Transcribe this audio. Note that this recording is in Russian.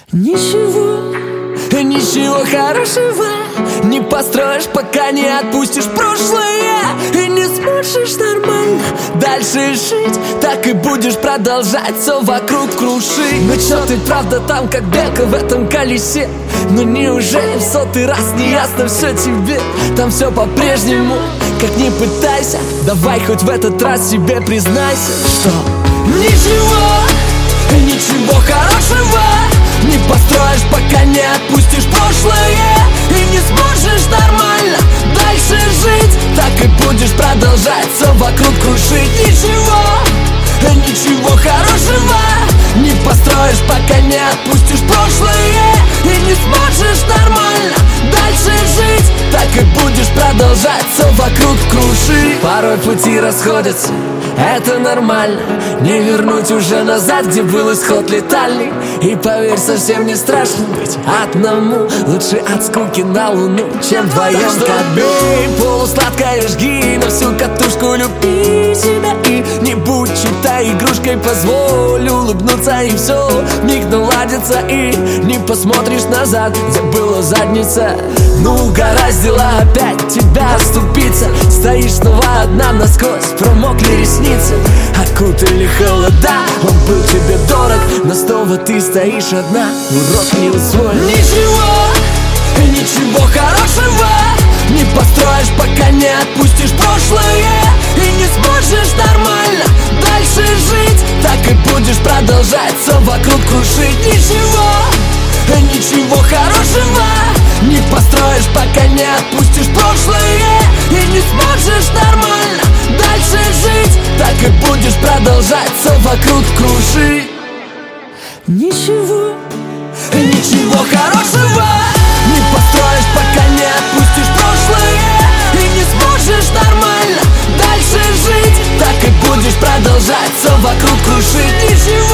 Ничего, ничего хорошего не построишь, пока не отпустишь прошлое. И не сможешь нормально дальше жить, так и будешь продолжать все вокруг крушить. Ну чё ты правда там, как белка в этом колесе? Ну неужели в сотый раз не ясно все тебе? Там все по-прежнему, как ни пытайся. Давай хоть в этот раз себе признайся, что ничего, ничего хорошего не построишь, пока не отпустишь прошлое. И не сможешь нормально дальше жить, так и будешь продолжать все вокруг крушить. Ничего, ничего хорошего не построишь, пока не отпустишь прошлое. И не сможешь нормально дальше жить, так и будешь продолжать все вокруг крушить. Порой пути расходятся, это нормально. Не вернуть уже назад, где был исход летальный. И поверь, совсем не страшно быть одному. Лучше от скуки на луну, чем вдвоем. Так что бей, полусладкое жги на всю катушку, люби себя и не будь чьей-то игрушкой. Позволь улыбнуться, и все миг наладится. И не посмотришь назад, где была задница. Ну угораздило опять тебя оступиться. Стоишь снова одна насквозь, промокли ресницы, окутали холода. Он был тебе дорог, но снова ты стоишь одна. Урок не усвоен. Ничего, ничего хорошего не построишь, пока не отпустишь прошлое. И не сможешь нормально дальше жить, так и будешь продолжать все вокруг крушить. Ничего, ничего хорошего не построишь, пока не отпустишь прошлое. И не сможешь нормально дальше жить, так и будешь продолжать все вокруг крушить. Ничего, ничего хорошего не построишь, пока не отпустишь прошлое. И не сможешь нормально дальше жить, так и будешь продолжать все вокруг крушить. Ничего.